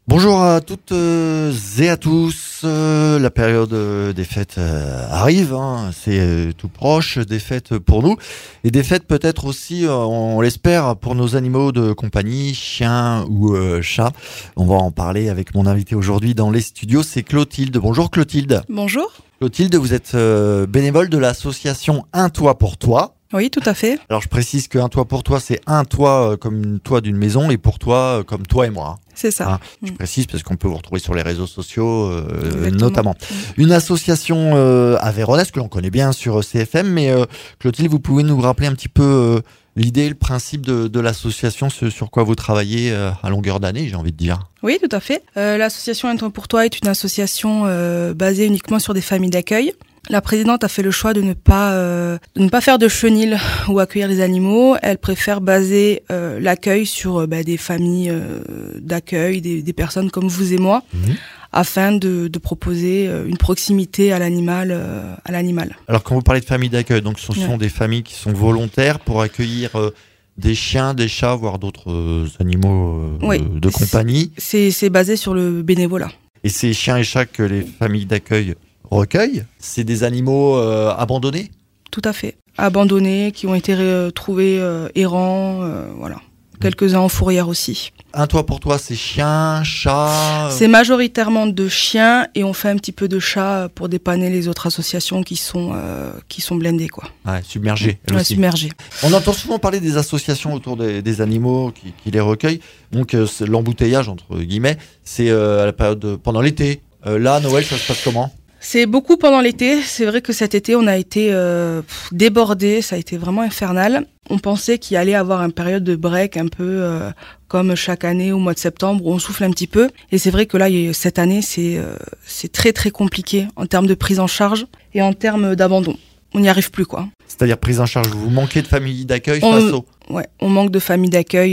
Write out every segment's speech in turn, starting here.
Bonjour à toutes et à tous. La période des fêtes arrive, c'est tout proche des fêtes pour nous et des fêtes peut-être aussi, on l'espère, pour nos animaux de compagnie, chiens ou chats. On va en parler avec mon invité aujourd'hui dans les studios, c'est Clotilde. Bonjour Clotilde. Bonjour. Clotilde, vous êtes bénévole de l'association Un Toit pour Toi. Oui, tout à fait. Alors je précise qu'un toit pour toi, c'est un toit comme une toit d'une maison et pour toi comme toi et moi. C'est ça. Je précise parce qu'on peut vous retrouver sur les réseaux sociaux Exactement. notamment. Une association aveyronnaise que l'on connaît bien sur CFM, mais Clotilde, vous pouvez nous rappeler un petit peu l'idée, le principe de l'association, ce sur quoi vous travaillez à longueur d'année, j'ai envie de dire. Oui, tout à fait. L'association Un Toit pour Toi est une association basée uniquement sur des familles d'accueil. La présidente a fait le choix de ne pas faire de chenil ou accueillir les animaux. Elle préfère baser l'accueil sur des familles d'accueil, des personnes comme vous et moi, afin de proposer une proximité à l'animal. Alors quand vous parlez de famille d'accueil, donc ce sont des familles qui sont volontaires pour accueillir des chiens, des chats, voire d'autres animaux de compagnie. C'est basé sur le bénévolat. Et ces chiens et chats que les familles d'accueil recueillent, c'est des animaux abandonnés ? Tout à fait. Abandonnés, qui ont été trouvés errants, voilà. Quelques-uns en fourrière aussi. Un toit pour toi, c'est chiens, chats C'est majoritairement de chiens et on fait un petit peu de chats pour dépanner les autres associations qui sont blindées, quoi. Ouais, submergées. Ouais, submergées. On entend souvent parler des associations autour des animaux qui les recueillent. Donc c'est l'embouteillage, entre guillemets, c'est à la période pendant l'été. Là, Noël, ça se passe comment ? C'est beaucoup pendant l'été. C'est vrai que cet été, on a été débordés. Ça a été vraiment infernal. On pensait qu'il allait avoir une période de break un peu comme chaque année au mois de septembre où on souffle un petit peu. Et c'est vrai que là, cette année, c'est très très compliqué en termes de prise en charge et en termes d'abandon. On n'y arrive plus, quoi. C'est-à-dire prise en charge. Vous manquez de familles d'accueil on manque de familles d'accueil,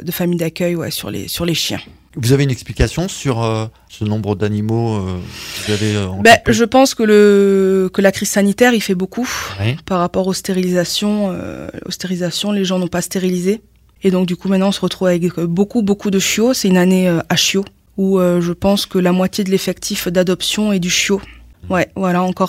sur les chiens. Vous avez une explication sur ce nombre d'animaux que vous avez Je pense que la crise sanitaire, il fait beaucoup par rapport aux stérilisations. Les gens n'ont pas stérilisé. Et donc, du coup, maintenant, on se retrouve avec beaucoup de chiots. C'est une année à chiots où je pense que la moitié de l'effectif d'adoption est du chiot. Ouais, voilà, encore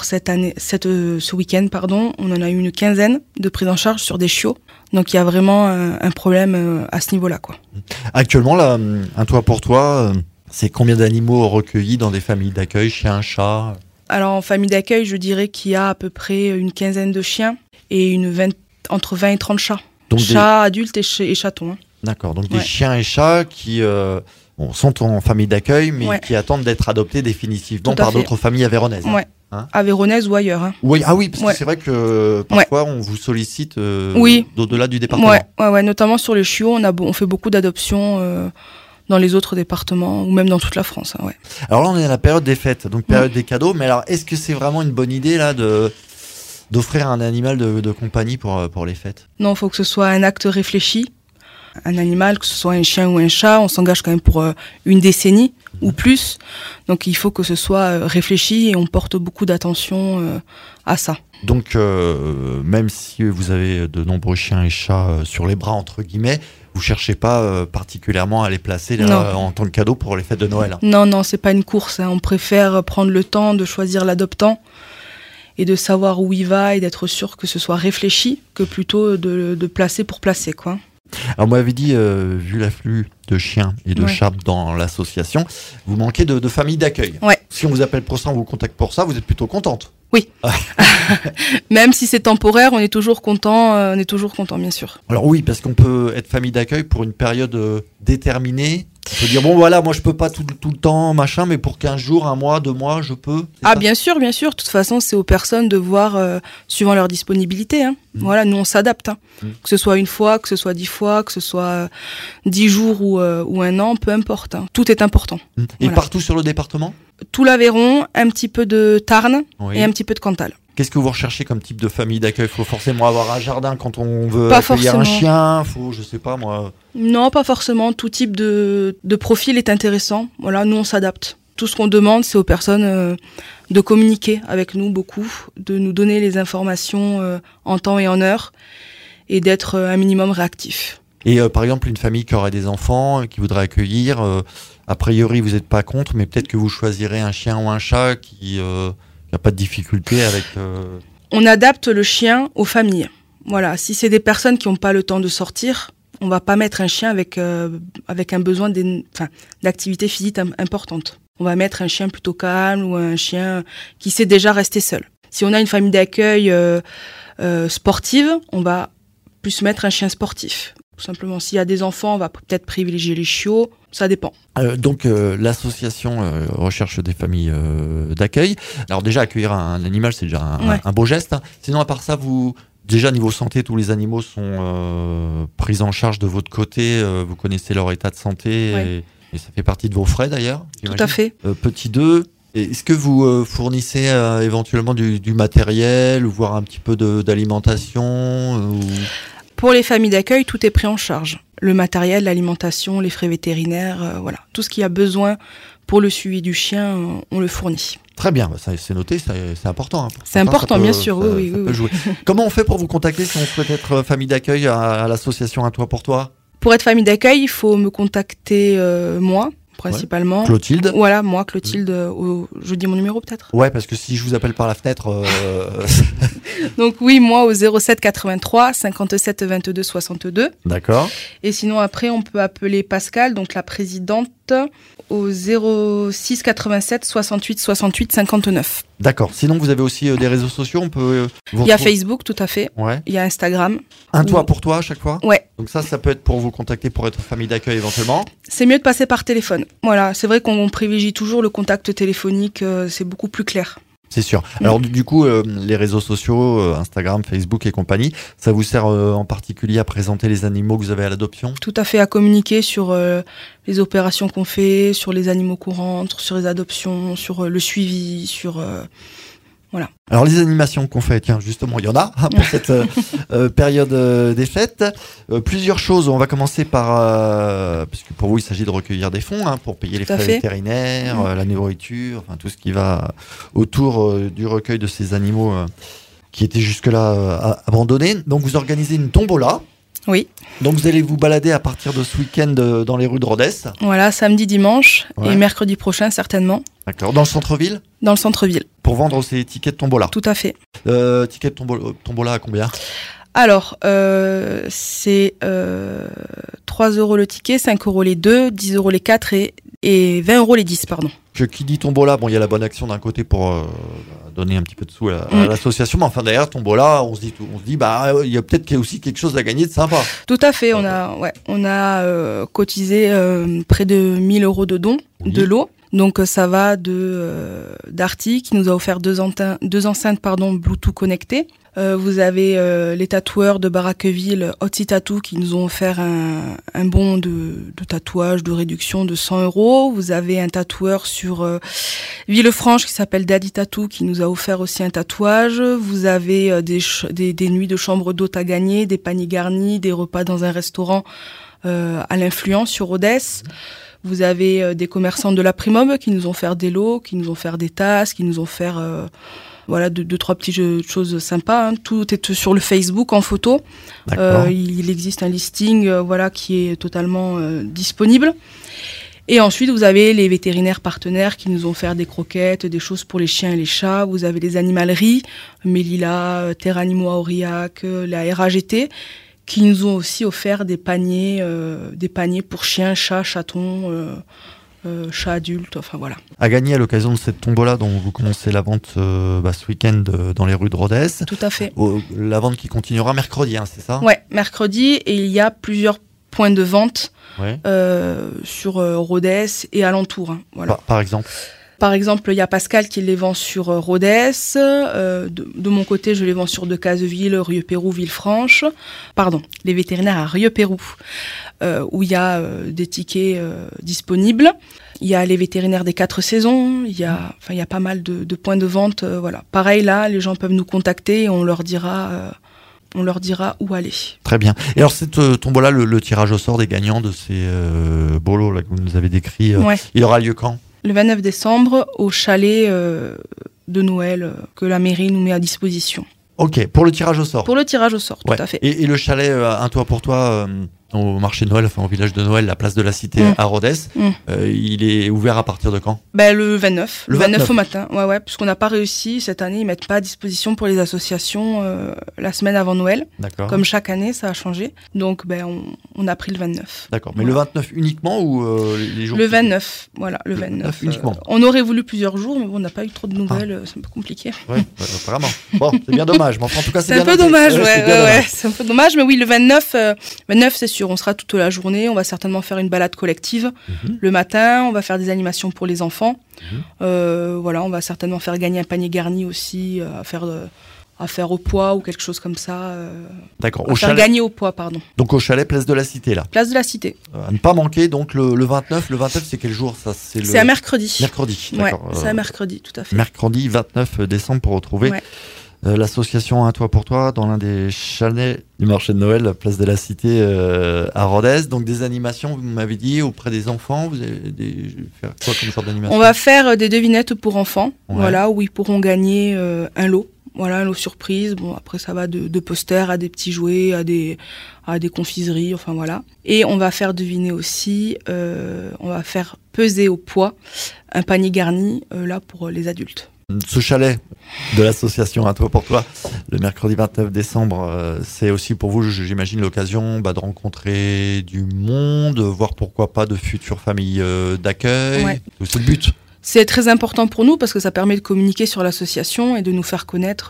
ce week-end, on en a eu une quinzaine de prises en charge sur des chiots. Donc il y a vraiment un problème à ce niveau-là, quoi. Actuellement, là, Un Toit pour Toi, c'est combien d'animaux recueillis dans des familles d'accueil, chiens, chats ? Alors en famille d'accueil, je dirais qu'il y a à peu près une quinzaine de chiens et entre 20 et 30 chats. Donc chats adultes et chatons. D'accord, donc des chiens et chats qui sont en famille d'accueil, mais qui attendent d'être adoptés définitivement par d'autres familles aveyronnaises. Ouais. Aveyronnaises ou ailleurs. Oui, parce que c'est vrai que parfois on vous sollicite d'au-delà du département. Ouais, notamment sur les chiots, on fait beaucoup d'adoptions dans les autres départements ou même dans toute la France. Alors là, on est à la période des fêtes, donc période des cadeaux. Mais alors, est-ce que c'est vraiment une bonne idée là d'offrir un animal de compagnie pour les fêtes ? Non, il faut que ce soit un acte réfléchi. Un animal, que ce soit un chien ou un chat, on s'engage quand même pour une décennie ou plus. Donc il faut que ce soit réfléchi et on porte beaucoup d'attention à ça. Donc même si vous avez de nombreux chiens et chats sur les bras, entre guillemets, vous cherchez pas particulièrement à les placer en tant que cadeau pour les fêtes de Noël. Non, c'est pas une course. On préfère prendre le temps de choisir l'adoptant et de savoir où il va et d'être sûr que ce soit réfléchi que plutôt de placer pour placer, quoi. Alors, moi, vous m'avez dit, vu l'afflux de chiens et de chats dans l'association, vous manquez de familles d'accueil. Ouais. Si on vous appelle pour ça, on vous contacte pour ça, vous êtes plutôt contente. Oui. Même si c'est temporaire, on est toujours content, bien sûr. Alors oui, parce qu'on peut être famille d'accueil pour une période déterminée. On peut dire, bon voilà, moi je peux pas tout le temps, machin, mais pour 15 jours, 1 mois, 2 mois, je peux. Bien sûr. De toute façon, c'est aux personnes de voir suivant leur disponibilité. Voilà, nous on s'adapte. Que ce soit une fois, que ce soit 10 fois, que ce soit 10 jours ou 1 an, peu importe. Tout est important. Et partout sur le département ? Tout l'Aveyron, un petit peu de Tarn et un petit peu de Cantal. Qu'est-ce que vous recherchez comme type de famille d'accueil ? Il faut forcément avoir un jardin quand on veut accueillir un chien. Faut, je sais pas moi. Non, pas forcément. Tout type de profil est intéressant. Voilà, nous on s'adapte. Tout ce qu'on demande, c'est aux personnes de communiquer avec nous beaucoup, de nous donner les informations en temps et en heure, et d'être un minimum réactif. Et par exemple, une famille qui aurait des enfants, qui voudrait accueillir, a priori, vous n'êtes pas contre, mais peut-être que vous choisirez un chien ou un chat qui n'a pas de difficulté avec... On adapte le chien aux familles. Voilà, si c'est des personnes qui n'ont pas le temps de sortir, on va pas mettre un chien avec un besoin d'activité physique importante. On va mettre un chien plutôt calme ou un chien qui sait déjà rester seul. Si on a une famille d'accueil sportive, on va plus mettre un chien sportif. Tout simplement, s'il y a des enfants, on va peut-être privilégier les chiots, ça dépend. Donc l'association recherche des familles d'accueil. Alors déjà, accueillir un animal, c'est déjà un beau geste. Hein. Sinon, à part ça, déjà niveau santé, tous les animaux sont pris en charge de votre côté. Vous connaissez leur état de santé et ça fait partie de vos frais d'ailleurs, j'imagine. Tout à fait. Petit 2, est-ce que vous fournissez éventuellement du matériel ou voire un petit peu d'alimentation Pour les familles d'accueil, tout est pris en charge. Le matériel, l'alimentation, les frais vétérinaires, voilà. Tout ce qu'il y a besoin pour le suivi du chien, on le fournit. Très bien, ça, c'est noté, c'est important. Hein. C'est important, bien sûr, oui. Jouer. Comment on fait pour vous contacter si on souhaite être famille d'accueil à l'association Un Toit pour Toi ? Pour être famille d'accueil, il faut me contacter moi, principalement. Ouais. Clotilde. Voilà, moi, Clotilde. Je dis mon numéro peut-être. Ouais, parce que si je vous appelle par la fenêtre. Donc oui, moi au 07 83 57 22 62. D'accord. Et sinon après, on peut appeler Pascal, donc la présidente, au 06 87 68 68 59. D'accord. Sinon, vous avez aussi des réseaux sociaux. On peut. Il y a Facebook, tout à fait. Ouais. Il y a Instagram. Un toit pour toi à chaque fois. Ouais. Donc ça peut être pour vous contacter pour être famille d'accueil éventuellement. C'est mieux de passer par téléphone. Voilà, c'est vrai qu'on privilégie toujours le contact téléphonique. C'est beaucoup plus clair. C'est sûr. Alors du coup, les réseaux sociaux, Instagram, Facebook et compagnie, ça vous sert en particulier à présenter les animaux que vous avez à l'adoption ? Tout à fait, à communiquer sur les opérations qu'on fait, sur les animaux qu'on rentre, sur les adoptions, sur le suivi, sur... Voilà. Alors les animations qu'on fait, tiens justement il y en a pour cette période des fêtes. Plusieurs choses, on va commencer par, parce que pour vous il s'agit de recueillir des fonds pour payer les frais vétérinaires, la nourriture, enfin tout ce qui va autour du recueil de ces animaux qui étaient jusque-là abandonnés. Donc vous organisez une tombola. Oui. Donc vous allez vous balader à partir de ce week-end dans les rues de Rodez. Voilà, samedi, dimanche et mercredi prochain certainement. D'accord. Dans le centre-ville ? Dans le centre-ville. Pour vendre ces tickets de tombola ? Tout à fait. Tickets de tombola à combien ? Alors, c'est 3 € le ticket, 5 € les 2, 10 € les 4 et 20 € les 10, pardon. Qui dit tombola, bon, il y a la bonne action d'un côté pour donner un petit peu de sous à l'association, mais enfin derrière tombola, on se dit, il y a peut-être aussi quelque chose à gagner de sympa. Tout à fait, on a cotisé près de 1 000 € de dons de l'eau. Donc ça va d'Arty qui nous a offert deux enceintes Bluetooth connectées. Vous avez les tatoueurs de Baraqueville, Otzi Tattoo, qui nous ont offert un bon de tatouage, de réduction de 100 €. Vous avez un tatoueur sur Villefranche qui s'appelle Daddy Tattoo, qui nous a offert aussi un tatouage. Vous avez des nuits de chambre d'hôte à gagner, des paniers garnis, des repas dans un restaurant à l'Influence sur Rodez. Vous avez des commerçants de la Primob qui nous ont fait des lots, qui nous ont fait des tasses, qui nous ont fait deux, trois petites choses sympas. Tout est sur le Facebook en photo. Il existe un listing qui est totalement disponible. Et ensuite, vous avez les vétérinaires partenaires qui nous ont fait des croquettes, des choses pour les chiens et les chats. Vous avez les animaleries, Mélila, Terre Animaux à Aurillac, la RAGT, qui nous ont aussi offert des paniers pour chiens, chats, chatons, chats adultes, enfin voilà. À gagner à l'occasion de cette tombola dont vous commencez la vente ce week-end dans les rues de Rodez. Tout à fait. La vente qui continuera mercredi, c'est ça ? Ouais, mercredi, et il y a plusieurs points de vente sur Rodez et alentours. Voilà. Par exemple ? Par exemple, il y a Pascal qui les vend sur Rodez. De mon côté, je les vends sur Decazeville, Rieux-Pérou, Villefranche. Pardon, les vétérinaires à Rieux-Pérou, où il y a des tickets disponibles. Il y a les vétérinaires des 4 saisons. Il y a pas mal de points de vente. Pareil, là, les gens peuvent nous contacter et on leur dira où aller. Très bien. Et alors, cette tombola, le tirage au sort des gagnants de ces bolos là, que vous nous avez décrits, il aura lieu quand ? Le 29 décembre, au chalet de Noël que la mairie nous met à disposition. Ok, pour le tirage au sort. Pour le tirage au sort, tout à fait. Et le chalet Un Toit pour Toi, au marché de Noël, enfin au village de Noël, la place de la Cité à Rodez. Il est ouvert à partir de quand ? Le 29. Le 29 au matin. Ouais, puisqu'on n'a pas réussi cette année, ils mettent pas à disposition pour les associations la semaine avant Noël. D'accord. Comme chaque année, ça a changé. Donc on a pris le 29. D'accord. Mais le 29 uniquement ou les jours ? Le 29. Voilà, le 29 uniquement. On aurait voulu plusieurs jours, mais on n'a pas eu trop de nouvelles. C'est un peu compliqué. Oui, apparemment. Bon, c'est bien dommage. Mais enfin, en tout cas, c'est un peu dommage. C'est un peu dommage, mais oui, le 29, c'est sûr. On sera toute la journée. On va certainement faire une balade collective le matin. On va faire des animations pour les enfants. On va certainement faire gagner un panier garni aussi à faire au poids ou quelque chose comme ça. D'accord. Faire gagner au poids, pardon. Donc au chalet Place de la Cité, là. Place de la Cité. À ne pas manquer, donc le 29. Le 29, c'est quel jour ça ? C'est un mercredi. Mercredi, d'accord. Ouais, c'est un mercredi, tout à fait. Mercredi 29 décembre pour retrouver l'association Un Toit pour Toi dans l'un des chalets du marché de Noël, Place de la Cité à Rodez. Donc des animations, vous m'avez dit, auprès des enfants. Vous allez faire quoi comme sorte d'animation ? On va faire des devinettes pour enfants, où ils pourront gagner un lot. Voilà, un lot surprise. Bon, après, ça va de posters à des petits jouets, à des confiseries, enfin voilà. Et on va faire deviner aussi, on va faire peser au poids un panier garni, là, pour les adultes. Ce chalet de l'association Un Toit pour Toi, le mercredi 29 décembre, c'est aussi pour vous, j'imagine, l'occasion de rencontrer du monde, voir pourquoi pas de futures familles d'accueil. Ouais. C'est le but. C'est très important pour nous parce que ça permet de communiquer sur l'association et de nous faire connaître,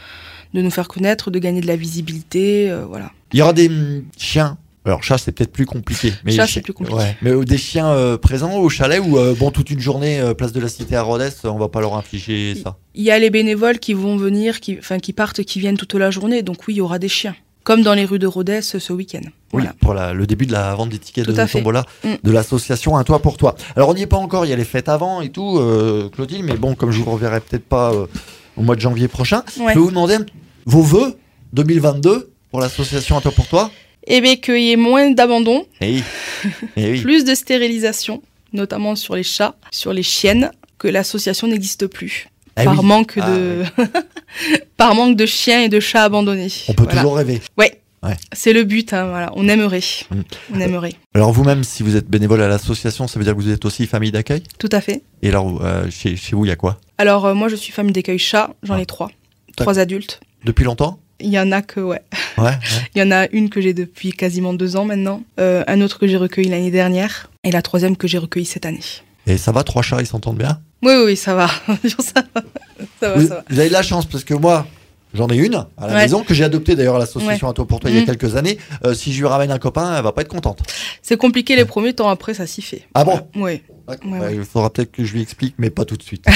de gagner de la visibilité, voilà. Il y aura des chiens. Alors chat, c'est peut-être plus compliqué. Mais c'est plus compliqué. Ouais. Mais des chiens présents au chalet ou toute une journée Place de la Cité à Rodez, on va pas leur infliger ça. Il y a les bénévoles qui vont venir, qui partent, qui viennent toute la journée. Donc oui, il y aura des chiens. Comme dans les rues de Rodez ce week-end. Oui, voilà. Pour le début de la vente des tickets de tombola de l'association Un Toit pour Toi. Alors on n'y est pas encore, il y a les fêtes avant et tout, Clotilde, mais bon, comme je vous reverrai peut-être pas au mois de janvier prochain, je vais vous demander vos vœux 2022 pour l'association Un Toit pour Toi. Eh bien, qu'il y ait moins d'abandon, oui. Plus de stérilisation, notamment sur les chats, sur les chiennes, que l'association n'existe plus. Par manque de chiens et de chats abandonnés. On peut toujours rêver. Ouais. C'est le but, voilà. On aimerait. On aimerait. Alors vous-même, si vous êtes bénévole à l'association, ça veut dire que vous êtes aussi famille d'accueil ? Tout à fait. Et alors, chez vous, il y a quoi ? Alors, moi, je suis famille d'accueil chat. J'en ai 3. 3 adultes. Depuis longtemps ? Il y en a que, Il y en a une que j'ai depuis quasiment 2 ans maintenant. Un autre que j'ai recueilli l'année dernière. Et la 3e que j'ai recueillie cette année. Et ça va, 3 chats, ils s'entendent bien ? Oui, ça va. ça va. Vous avez de la chance parce que moi, j'en ai une à la maison que j'ai adoptée d'ailleurs à l'association Un Toit pour Toi il y a quelques années. Si je lui ramène un copain, elle va pas être contente. C'est compliqué les premiers temps, après ça s'y fait. Ah bon ? Oui. Il faudra peut-être que je lui explique, mais pas tout de suite.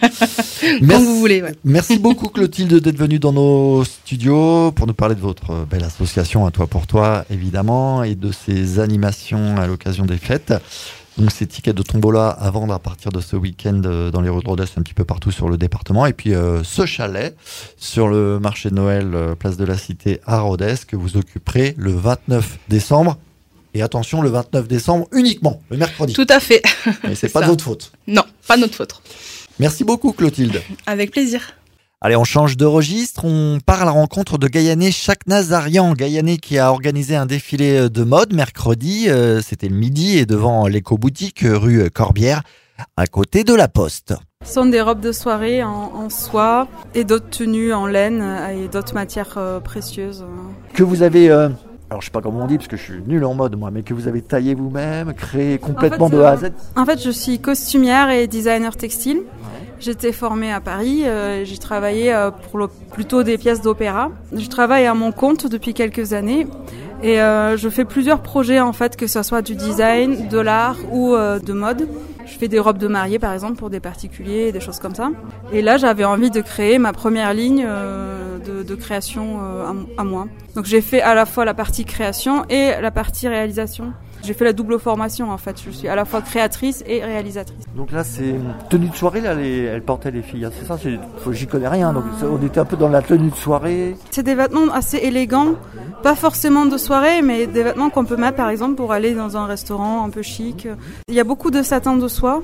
Quand vous voulez. Merci beaucoup Clotilde d'être venue dans nos studios pour nous parler de votre belle association Un Toit pour Toi, évidemment, et de ses animations à l'occasion des fêtes. Donc ces tickets de tombola à vendre à partir de ce week-end dans les rues de Rodez, un petit peu partout sur le département. Et puis ce chalet sur le marché de Noël, Place de la Cité à Rodez, que vous occuperez le 29 décembre. Et attention, le 29 décembre uniquement, le mercredi. Tout à fait. Et c'est pas de votre faute. Non, pas de notre faute. Merci beaucoup Clotilde. Avec plaisir. Allez, on change de registre, on part à la rencontre de Gaïané Chaknazarian. Gaïané qui a organisé un défilé de mode mercredi, c'était le midi, et devant l'éco-boutique rue Corbière, à côté de la Poste. Ce sont des robes de soirée en soie et d'autres tenues en laine et d'autres matières précieuses. Que vous avez... Alors je sais pas comment on dit parce que je suis nul en mode moi, mais que vous avez taillé vous-même, créé complètement de A à Z. En fait, je suis costumière et designer textile. J'étais formée à Paris, j'ai travaillé pour plutôt des pièces d'opéra. Je travaille à mon compte depuis quelques années et je fais plusieurs projets en fait, que ce soit du design, de l'art ou de mode. Je fais des robes de mariée par exemple pour des particuliers, des choses comme ça. Et là, j'avais envie de créer ma première ligne de création à moi. Donc j'ai fait à la fois la partie création et la partie réalisation. J'ai fait la double formation en fait, je suis à la fois créatrice et réalisatrice. Donc là c'est tenue de soirée, là elles portaient les filles, c'est ça, j'y connais rien, donc on était un peu dans la tenue de soirée. C'est des vêtements assez élégants, pas forcément de soirée, mais des vêtements qu'on peut mettre par exemple pour aller dans un restaurant un peu chic. Il y a beaucoup de satin de soie,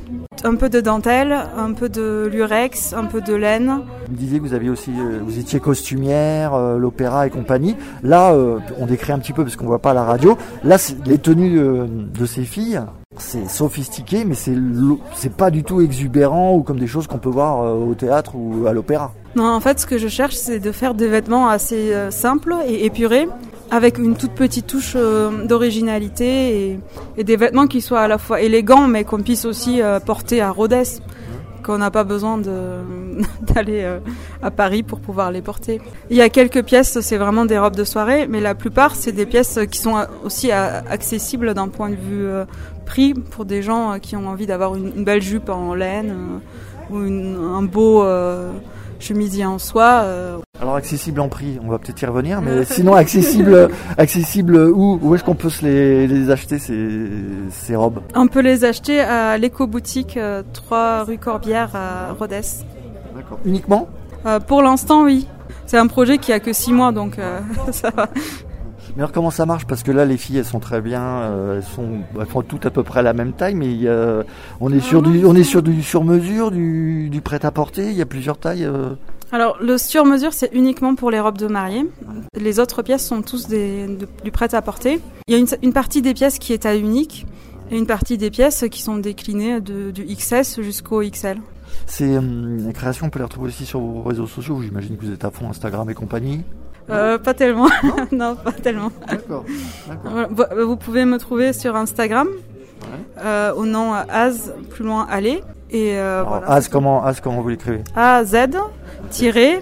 un peu de dentelle, un peu de lurex, un peu de laine. Vous me disiez que vous aviez aussi, vous étiez costumière, l'opéra et compagnie. Là, on décrit un petit peu parce qu'on voit pas à la radio. Là, les tenues de ces filles, c'est sophistiqué, mais c'est pas du tout exubérant ou comme des choses qu'on peut voir au théâtre ou à l'opéra. Non, en fait, ce que je cherche, c'est de faire des vêtements assez simples et épurés, avec une toute petite touche d'originalité et des vêtements qui soient à la fois élégants, mais qu'on puisse aussi porter à Rodez, qu'on n'a pas besoin d'aller à Paris pour pouvoir les porter. Il y a quelques pièces, c'est vraiment des robes de soirée, mais la plupart, c'est des pièces qui sont aussi accessibles d'un point de vue prix pour des gens qui ont envie d'avoir une belle jupe en laine ou un beau chemisier en soie. Alors accessible en prix, on va peut-être y revenir, mais sinon accessible où est-ce qu'on peut se les acheter ces robes? On peut les acheter à l'éco-boutique 3 rue Corbière à Rodez. D'accord. Uniquement? Pour l'instant, oui. C'est un projet qui a que 6 mois, donc ça va. Mais alors comment ça marche? Parce que là les filles elles sont très bien, elles font toutes à peu près la même taille, mais on est sur du sur-mesure, du prêt-à-porter. Il y a plusieurs tailles. Alors le sur-mesure c'est uniquement pour les robes de mariée. Les autres pièces sont tous du prêt-à-porter. Il y a une partie des pièces qui est taille unique et une partie des pièces qui sont déclinées du XS jusqu'au XL. Ces créations, on peut les retrouver aussi sur vos réseaux sociaux. J'imagine que vous êtes à fond Instagram et compagnie. Pas tellement. Non, pas tellement. D'accord. Vous pouvez me trouver sur Instagram au nom Az plus loin aller et voilà. Az comment vous l'écrivez? AZ-ZALLEE.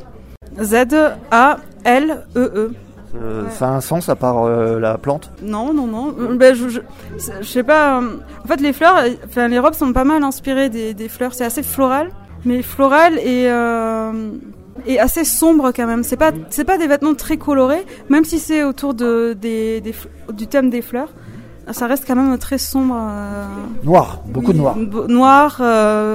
Ça a un sens à part la plante? Non. Ben, je sais pas. En fait, les fleurs, les robes sont pas mal inspirées des fleurs. C'est assez floral, mais floral et assez sombre quand même. C'est pas des vêtements très colorés, même si c'est autour du thème des fleurs. Ça reste quand même très sombre. Noir, beaucoup de noir. Noir,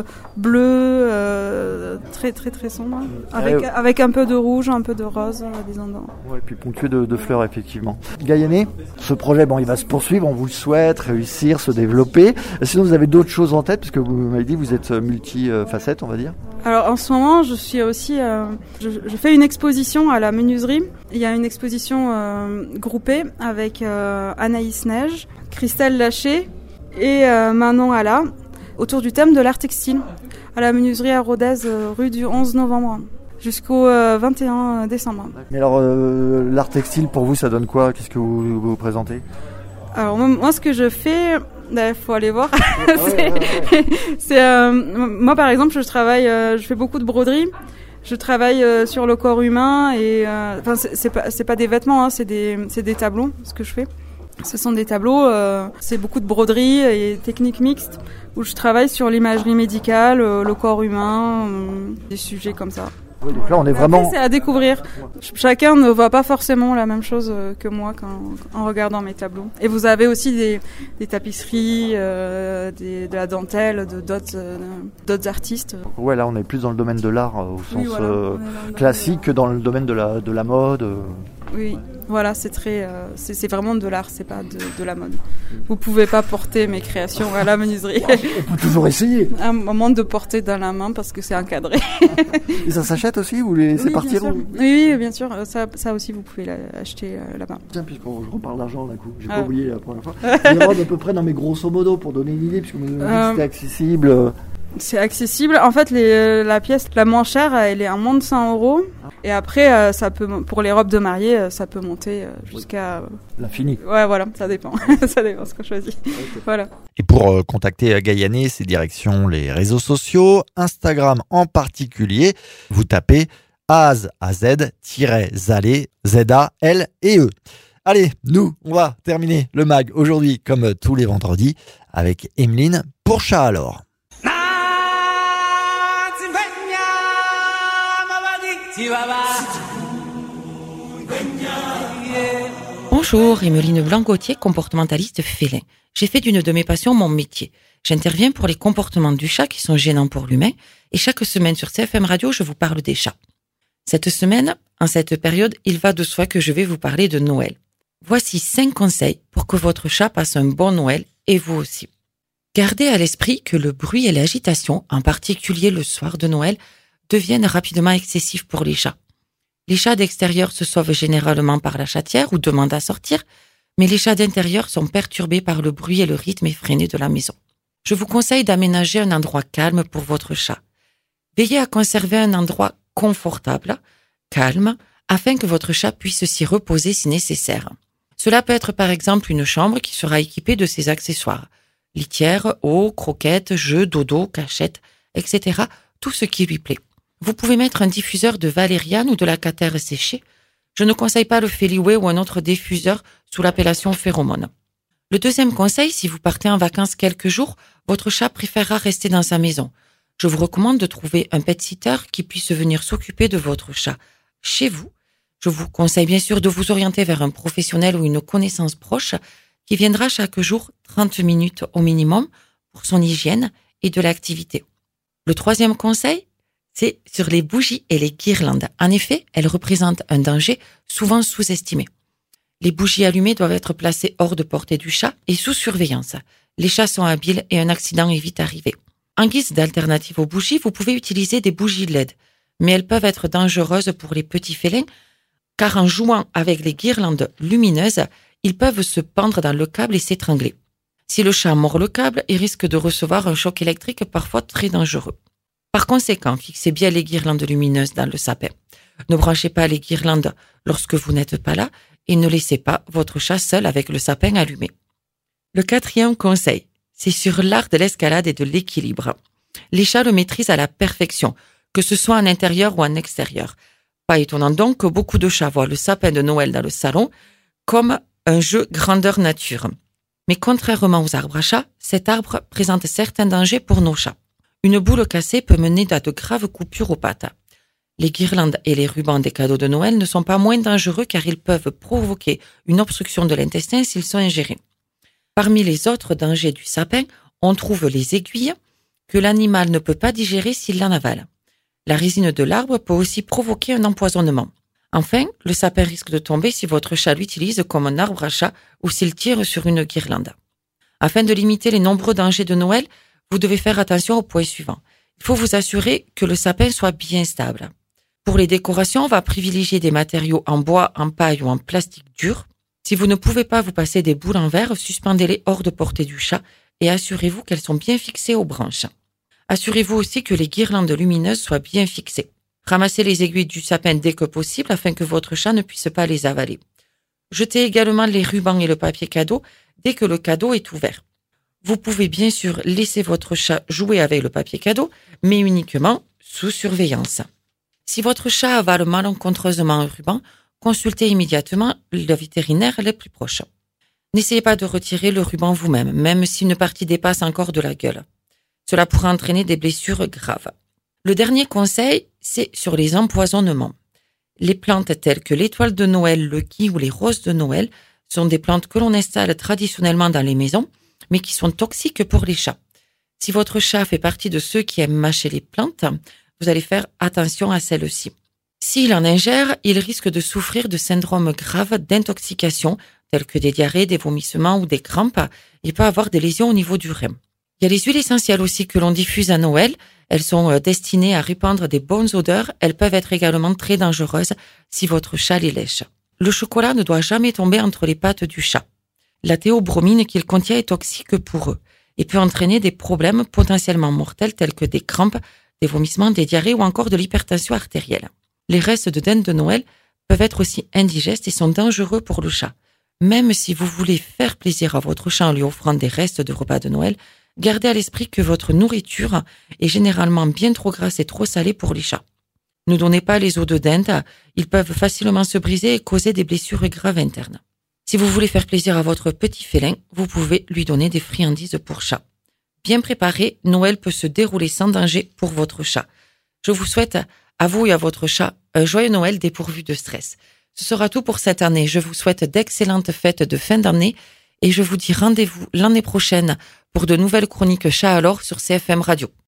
bleu, très très très sombre. Avec un peu de rouge, un peu de rose, des endroits. Ouais, puis ponctué de fleurs effectivement. Gaïané, ce projet, il va se poursuivre. On vous le souhaite, réussir, se développer. Sinon, vous avez d'autres choses en tête, parce que vous m'avez dit, vous êtes multi-facette, on va dire. Alors en ce moment, je suis aussi, je fais une exposition à la menuiserie. Il y a une exposition groupée avec Anaïs Neige, Christelle Laché et Manon Alla autour du thème de l'art textile à la menuiserie à Rodez, rue du 11 novembre jusqu'au 21 décembre. Mais alors l'art textile pour vous, ça donne quoi? Qu'est-ce que vous présentez? Alors moi ce que je fais, faut aller voir. Moi par exemple, je fais beaucoup de broderie. Je travaille sur le corps humain et c'est pas des vêtements, hein, c'est des tableaux ce que je fais. Ce sont des tableaux, c'est beaucoup de broderie et techniques mixtes où je travaille sur l'imagerie médicale, le corps humain, des sujets comme ça. Oui, donc là, on est vraiment... Après, c'est à découvrir. Chacun ne voit pas forcément la même chose que moi en regardant mes tableaux. Et vous avez aussi des tapisseries, de la dentelle, d'autres artistes. Ouais, là, on est plus dans le domaine de l'art au sens classique que dans le domaine de la mode. Oui, voilà, c'est vraiment de l'art, c'est pas de la mode. Vous pouvez pas porter mes créations à la menuiserie. On peut toujours essayer. À un moment de porter dans la main parce que c'est encadré. Et ça s'achète aussi? Vous les laissez partir? Oui, bien sûr. Ça aussi, vous pouvez l'acheter là-bas. Tiens, puisqu'on reparle d'argent d'un coup, j'ai pas oublié la première fois. Une robe à peu près, grosso modo, pour donner une idée, puisque vous m'avez dit que c'était accessible. C'est accessible. En fait, la pièce la moins chère, elle est à moins de 100 €. Et après, pour les robes de mariée, ça peut monter jusqu'à... L'infini. Ouais, voilà, ça dépend. Ça dépend ce qu'on choisit. Okay. Voilà. Et pour contacter Gaïané, c'est direction les réseaux sociaux, Instagram en particulier. Vous tapez Az-ZALLEE, Z-A-L-E. Allez, nous, on va terminer le mag aujourd'hui, comme tous les vendredis, avec Emeline pour Chat alors. Bonjour, Emeline Blanc-Gauthier, comportementaliste félin. J'ai fait d'une de mes passions mon métier. J'interviens pour les comportements du chat qui sont gênants pour l'humain et chaque semaine sur CFM Radio, je vous parle des chats. Cette semaine, en cette période, il va de soi que je vais vous parler de Noël. Voici 5 conseils pour que votre chat passe un bon Noël et vous aussi. Gardez à l'esprit que le bruit et l'agitation, en particulier le soir de Noël, deviennent rapidement excessifs pour les chats. Les chats d'extérieur se sauvent généralement par la chatière ou demandent à sortir, mais les chats d'intérieur sont perturbés par le bruit et le rythme effréné de la maison. Je vous conseille d'aménager un endroit calme pour votre chat. Veillez à conserver un endroit confortable, calme, afin que votre chat puisse s'y reposer si nécessaire. Cela peut être par exemple une chambre qui sera équipée de ses accessoires. Litière, eau, croquettes, jeux, dodo, cachette, etc. Tout ce qui lui plaît. Vous pouvez mettre un diffuseur de valériane ou de la catère séchée. Je ne conseille pas le Feliway ou un autre diffuseur sous l'appellation phéromone. Le deuxième conseil, si vous partez en vacances quelques jours, votre chat préférera rester dans sa maison. Je vous recommande de trouver un pet sitter qui puisse venir s'occuper de votre chat chez vous. Je vous conseille bien sûr de vous orienter vers un professionnel ou une connaissance proche qui viendra chaque jour 30 minutes au minimum pour son hygiène et de l'activité. Le troisième conseil, c'est sur les bougies et les guirlandes. En effet, elles représentent un danger souvent sous-estimé. Les bougies allumées doivent être placées hors de portée du chat et sous surveillance. Les chats sont habiles et un accident est vite arrivé. En guise d'alternative aux bougies, vous pouvez utiliser des bougies LED, mais elles peuvent être dangereuses pour les petits félins car en jouant avec les guirlandes lumineuses, ils peuvent se pendre dans le câble et s'étrangler. Si le chat mord le câble, il risque de recevoir un choc électrique parfois très dangereux. Par conséquent, fixez bien les guirlandes lumineuses dans le sapin. Ne branchez pas les guirlandes lorsque vous n'êtes pas là et ne laissez pas votre chat seul avec le sapin allumé. Le quatrième conseil, c'est sur l'art de l'escalade et de l'équilibre. Les chats le maîtrisent à la perfection, que ce soit en intérieur ou en extérieur. Pas étonnant donc que beaucoup de chats voient le sapin de Noël dans le salon comme un jeu grandeur nature. Mais contrairement aux arbres à chats, cet arbre présente certains dangers pour nos chats. Une boule cassée peut mener à de graves coupures aux pattes. Les guirlandes et les rubans des cadeaux de Noël ne sont pas moins dangereux car ils peuvent provoquer une obstruction de l'intestin s'ils sont ingérés. Parmi les autres dangers du sapin, on trouve les aiguilles que l'animal ne peut pas digérer s'il l'en avale. La résine de l'arbre peut aussi provoquer un empoisonnement. Enfin, le sapin risque de tomber si votre chat l'utilise comme un arbre à chat ou s'il tire sur une guirlande. Afin de limiter les nombreux dangers de Noël, vous devez faire attention au point suivant. Il faut vous assurer que le sapin soit bien stable. Pour les décorations, on va privilégier des matériaux en bois, en paille ou en plastique dur. Si vous ne pouvez pas vous passer des boules en verre, suspendez-les hors de portée du chat et assurez-vous qu'elles sont bien fixées aux branches. Assurez-vous aussi que les guirlandes lumineuses soient bien fixées. Ramassez les aiguilles du sapin dès que possible afin que votre chat ne puisse pas les avaler. Jetez également les rubans et le papier cadeau dès que le cadeau est ouvert. Vous pouvez bien sûr laisser votre chat jouer avec le papier cadeau, mais uniquement sous surveillance. Si votre chat avale malencontreusement un ruban, consultez immédiatement le vétérinaire le plus proche. N'essayez pas de retirer le ruban vous-même, même si une partie dépasse encore de la gueule. Cela pourrait entraîner des blessures graves. Le dernier conseil, c'est sur les empoisonnements. Les plantes telles que l'étoile de Noël, le gui ou les roses de Noël sont des plantes que l'on installe traditionnellement dans les maisons, mais qui sont toxiques pour les chats. Si votre chat fait partie de ceux qui aiment mâcher les plantes, vous allez faire attention à celles-ci. S'il en ingère, il risque de souffrir de syndromes graves d'intoxication, tels que des diarrhées, des vomissements ou des crampes. Il peut avoir des lésions au niveau du rein. Il y a les huiles essentielles aussi que l'on diffuse à Noël. Elles sont destinées à répandre des bonnes odeurs. Elles peuvent être également très dangereuses si votre chat les lèche. Le chocolat ne doit jamais tomber entre les pattes du chat. La théobromine qu'il contient est toxique pour eux et peut entraîner des problèmes potentiellement mortels tels que des crampes, des vomissements, des diarrhées ou encore de l'hypertension artérielle. Les restes de dinde de Noël peuvent être aussi indigestes et sont dangereux pour le chat. Même si vous voulez faire plaisir à votre chat en lui offrant des restes de repas de Noël, gardez à l'esprit que votre nourriture est généralement bien trop grasse et trop salée pour les chats. Ne donnez pas les os de dinde, ils peuvent facilement se briser et causer des blessures graves internes. Si vous voulez faire plaisir à votre petit félin, vous pouvez lui donner des friandises pour chat. Bien préparé, Noël peut se dérouler sans danger pour votre chat. Je vous souhaite, à vous et à votre chat, un joyeux Noël dépourvu de stress. Ce sera tout pour cette année. Je vous souhaite d'excellentes fêtes de fin d'année et je vous dis rendez-vous l'année prochaine pour de nouvelles chroniques Chat alors sur CFM Radio.